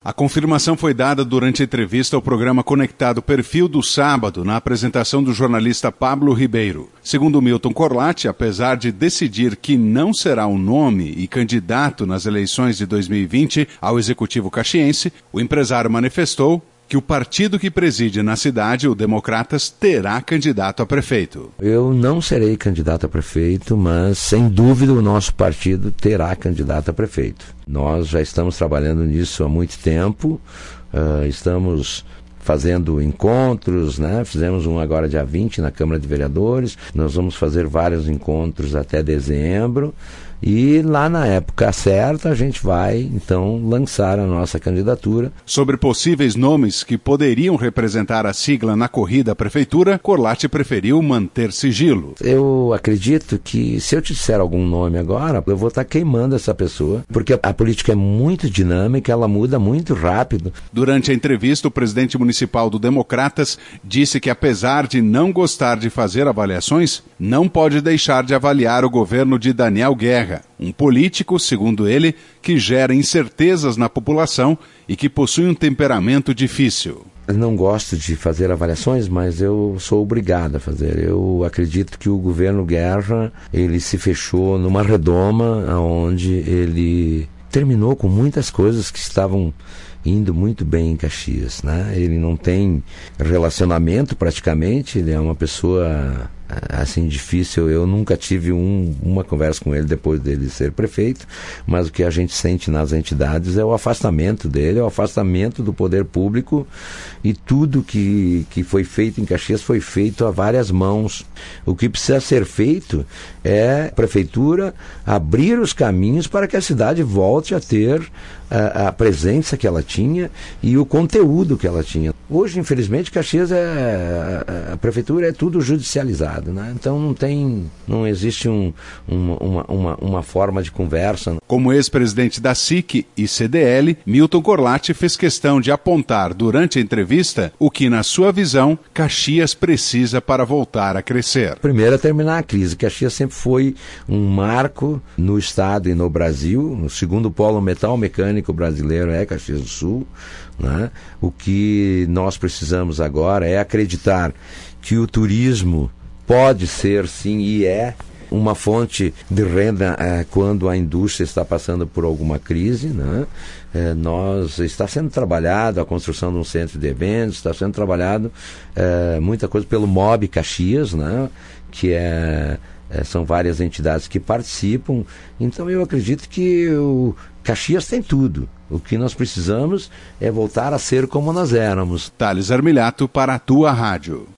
A confirmação foi dada durante a entrevista ao programa Conectado Perfil do sábado, na apresentação do jornalista Pablo Ribeiro. Segundo Milton Corlatti, apesar de decidir que não será o nome e candidato nas eleições de 2020 ao Executivo caxiense, o empresário manifestou que o partido que preside na cidade, o Democratas, terá candidato a prefeito. Eu não serei candidato a prefeito, mas sem dúvida o nosso partido terá candidato a prefeito. Nós já estamos trabalhando nisso há muito tempo, estamos fazendo encontros, né? Fizemos um agora dia 20 na Câmara de Vereadores, nós vamos fazer vários encontros até dezembro. E lá na época certa a gente vai, então, lançar a nossa candidatura. Sobre possíveis nomes que poderiam representar a sigla na corrida à prefeitura, Corlatti preferiu manter sigilo. Eu acredito que se eu te disser algum nome agora, eu vou estar queimando essa pessoa, porque a política é muito dinâmica, ela muda muito rápido. Durante a entrevista, o presidente municipal do Democratas disse que, apesar de não gostar de fazer avaliações, não pode deixar de avaliar o governo de Daniel Guerra, um político, segundo ele, que gera incertezas na população e que possui um temperamento difícil. Eu não gosto de fazer avaliações, mas eu sou obrigado a fazer. Eu acredito que o governo Guerra, ele se fechou numa redoma onde ele terminou com muitas coisas que estavam indo muito bem em Caxias, né? Ele não tem relacionamento praticamente, ele é uma pessoa assim difícil. Eu nunca tive uma conversa com ele depois dele ser prefeito, mas o que a gente sente nas entidades é o afastamento dele, é o afastamento do poder público, e tudo que foi feito em Caxias foi feito a várias mãos. O que precisa ser feito é a prefeitura abrir os caminhos para que a cidade volte a ter a presença que ela tinha e o conteúdo que ela tinha. Hoje, infelizmente, Caxias a prefeitura é tudo judicializado, né? Então não existe uma forma de conversa. Como ex-presidente da SIC e CDL, Milton Corlatti fez questão de apontar durante a entrevista o que, na sua visão, Caxias precisa para voltar a crescer. Primeiro é terminar a crise. Caxias sempre foi um marco no estado e no Brasil. O segundo polo metal mecânico brasileiro é Caxias do Sul, né? O que nós precisamos agora é acreditar que o turismo pode ser, sim, e é uma fonte de renda quando a indústria está passando por alguma crise, né? Está sendo trabalhado a construção de um centro de eventos, está sendo trabalhado muita coisa pelo MOB Caxias, né? Que são várias entidades que participam. Então eu acredito que o Caxias tem tudo. O que nós precisamos é voltar a ser como nós éramos. Thales Armiliato para a tua rádio.